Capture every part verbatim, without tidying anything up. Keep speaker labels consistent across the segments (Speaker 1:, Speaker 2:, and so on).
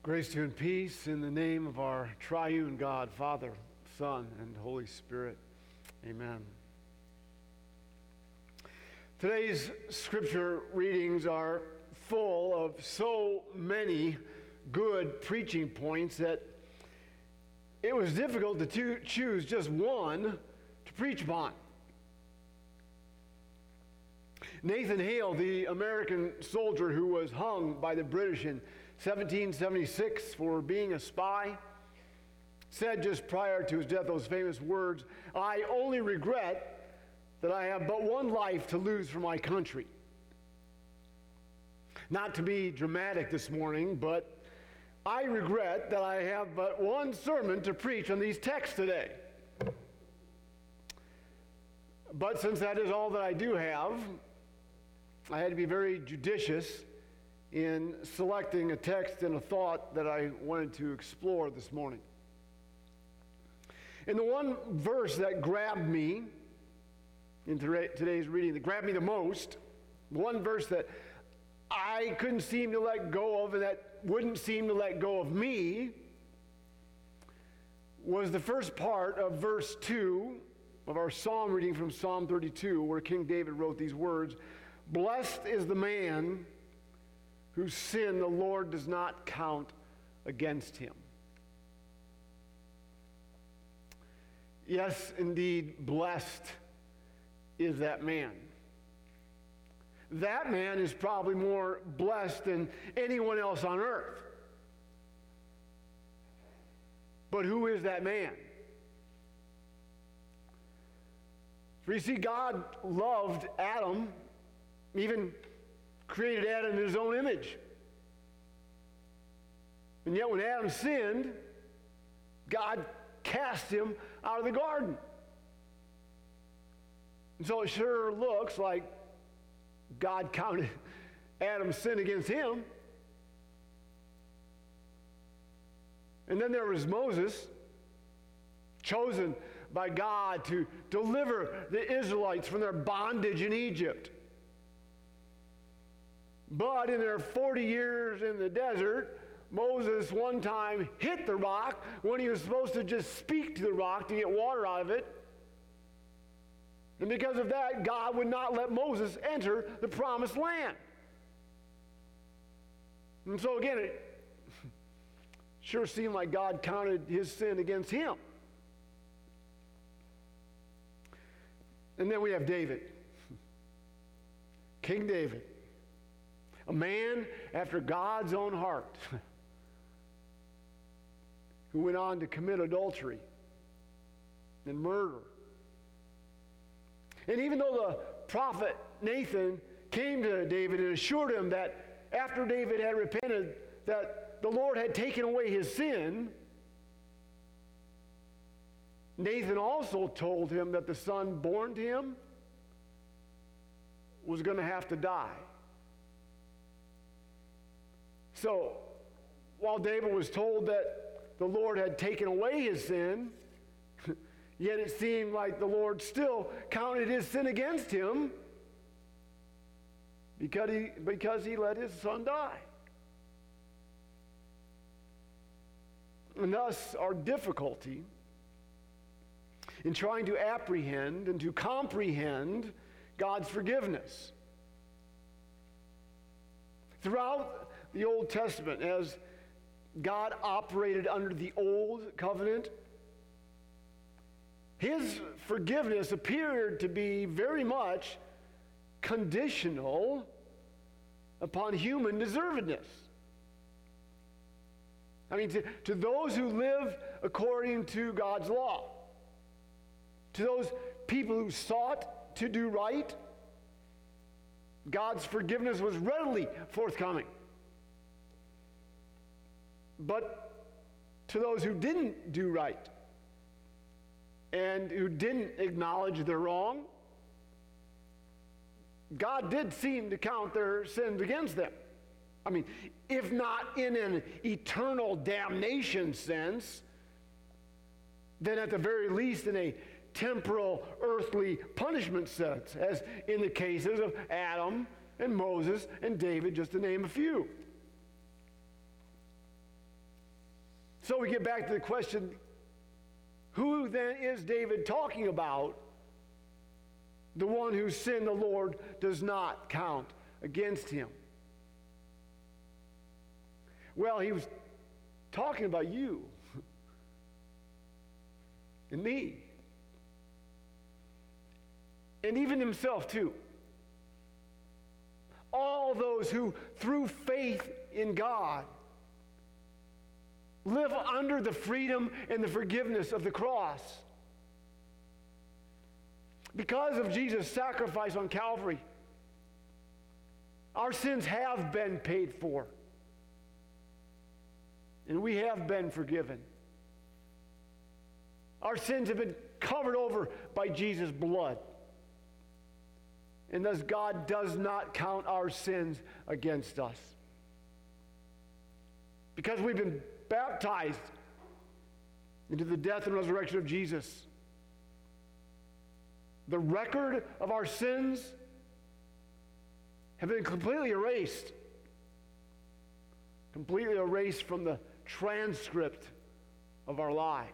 Speaker 1: Grace to you and peace in the name of our triune God, Father, Son, and Holy Spirit. Amen. Today's scripture readings are full of so many good preaching points that it was difficult to to choose just one to preach upon. Nathan Hale, the American soldier who was hung by the British in seventeen seventy-six for being a spy, said just prior to his death those famous words, "I only regret that I have but one life to lose for my country." Not to be dramatic this morning, but I regret that I have but one sermon to preach on these texts today. But since that is all that I do have, I had to be very judicious in selecting a text and a thought that I wanted to explore this morning. And the one verse that grabbed me in today's reading, that grabbed me the most, one verse that I couldn't seem to let go of and that wouldn't seem to let go of me, was the first part of verse two of our psalm reading from Psalm thirty-two, where King David wrote these words, "Blessed is the man whose sin the Lord does not count against him." Yes, indeed, blessed is that man. That man is probably more blessed than anyone else on earth. But who is that man? For you see, God loved Adam, even created Adam in his own image. And yet when Adam sinned, God cast him out of the garden. And so it sure looks like God counted Adam's sin against him. And then there was Moses, chosen by God to deliver the Israelites from their bondage in Egypt. But in their forty years in the desert, Moses one time hit the rock when he was supposed to just speak to the rock to get water out of it. And because of that, God would not let Moses enter the promised land. And so again, it sure seemed like God counted his sin against him. And then we have David, King David, a man after God's own heart, who went on to commit adultery and murder. And even though the prophet Nathan came to David and assured him that after David had repented, that the Lord had taken away his sin, Nathan also told him that the son born to him was going to have to die. So, while David was told that the Lord had taken away his sin, yet it seemed like the Lord still counted his sin against him because he, because he let his son die. And thus, our difficulty in trying to apprehend and to comprehend God's forgiveness. Throughout the Old Testament, as God operated under the Old Covenant, his forgiveness appeared to be very much conditional upon human deservedness. I mean, to, to those who live according to God's law, to those people who sought to do right, God's forgiveness was readily forthcoming. But to those who didn't do right and who didn't acknowledge their wrong, God did seem to count their sins against them. I mean, if not in an eternal damnation sense, then at the very least in a temporal earthly punishment sense, as in the cases of Adam and Moses and David, just to name a few. So we get back to the question, who then is David talking about? The one whose sin the Lord does not count against him. Well, he was talking about you and me. And even himself too. All those who, through faith in God, live under the freedom and the forgiveness of the cross. Because of Jesus' sacrifice on Calvary, our sins have been paid for. And we have been forgiven. Our sins have been covered over by Jesus' blood. And thus God does not count our sins against us. Because we've been baptized into the death and resurrection of Jesus, the record of our sins have been completely erased. Completely erased from the transcript of our lives.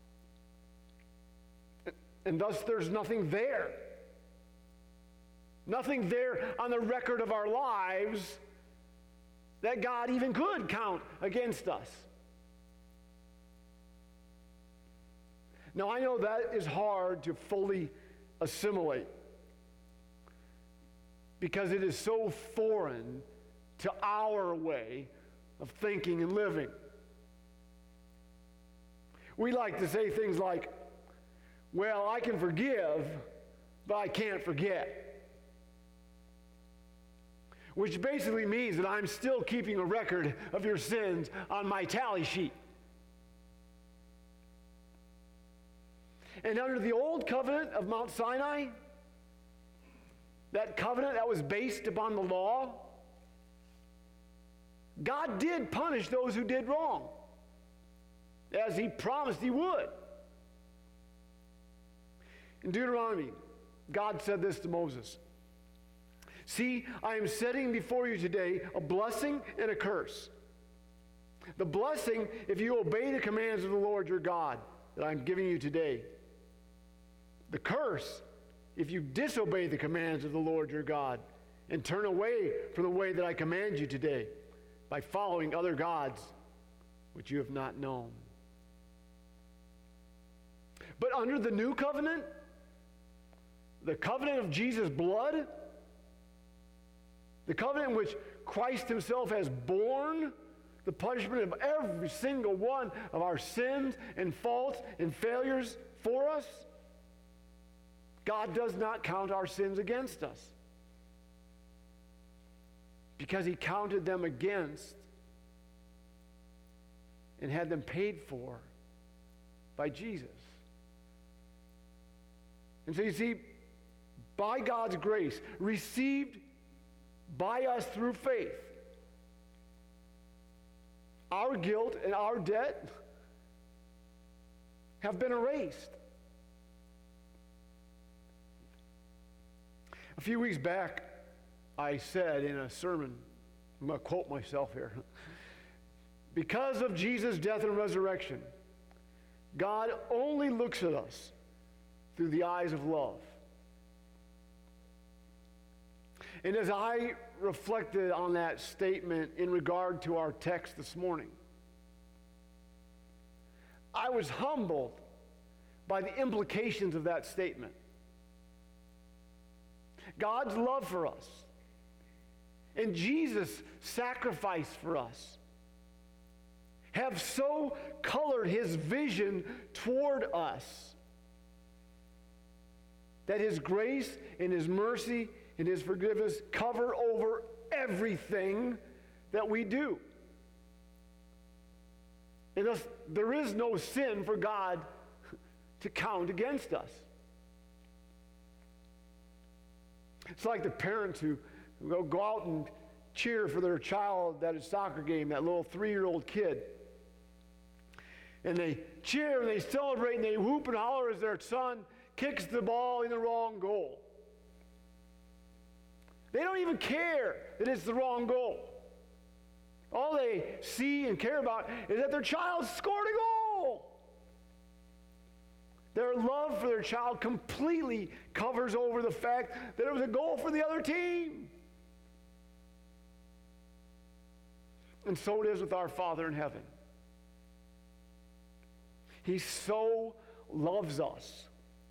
Speaker 1: And thus there's nothing there. Nothing there on the record of our lives that God even could count against us. Now I know that is hard to fully assimilate because it is so foreign to our way of thinking and living. We like to say things like, well, I can forgive, but I can't forget. Which basically means that I'm still keeping a record of your sins on my tally sheet. And under the old covenant of Mount Sinai, that covenant that was based upon the law, God did punish those who did wrong, as he promised he would. In Deuteronomy, God said this to Moses. See, I am setting before you today a blessing and a curse. The blessing, if you obey the commands of the Lord your God that I'm giving you today. The curse, if you disobey the commands of the Lord your God and turn away from the way that I command you today by following other gods which you have not known. But under the new covenant, the covenant of Jesus' blood, the covenant in which Christ himself has borne the punishment of every single one of our sins and faults and failures for us, God does not count our sins against us because he counted them against and had them paid for by Jesus. And so you see, by God's grace, received by us through faith, our guilt and our debt have been erased. A few weeks back, I said in a sermon, I'm going to quote myself here, because of Jesus' death and resurrection, God only looks at us through the eyes of love. And as I reflected on that statement in regard to our text this morning, I was humbled by the implications of that statement. God's love for us and Jesus' sacrifice for us have so colored his vision toward us that his grace and his mercy and his forgiveness cover over everything that we do. And thus, there is no sin for God to count against us. It's like the parents who go, go out and cheer for their child at a soccer game, that little three-year-old kid. And they cheer and they celebrate and they whoop and holler as their son kicks the ball in the wrong goal. They don't even care that it's the wrong goal. All they see and care about is that their child scored a goal. Their love for their child completely covers over the fact that it was a goal for the other team. And so it is with our Father in heaven. He so loves us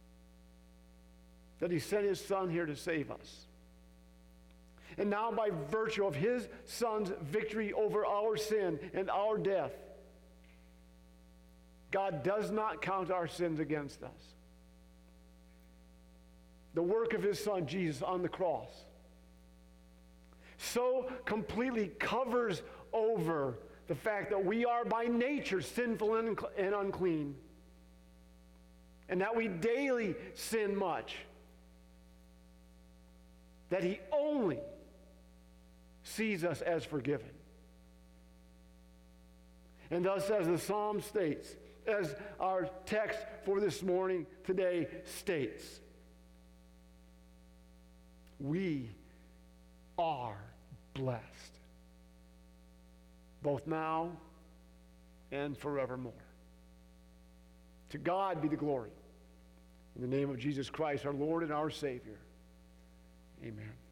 Speaker 1: that he sent his Son here to save us. And now, by virtue of his Son's victory over our sin and our death, God does not count our sins against us. The work of his Son, Jesus, on the cross so completely covers over the fact that we are by nature sinful and unclean, and that we daily sin much, that he only sees us as forgiven. And thus, as the psalm states, as our text for this morning today states, we are blessed, both now and forevermore. To God be the glory. In the name of Jesus Christ, our Lord and our Savior. Amen.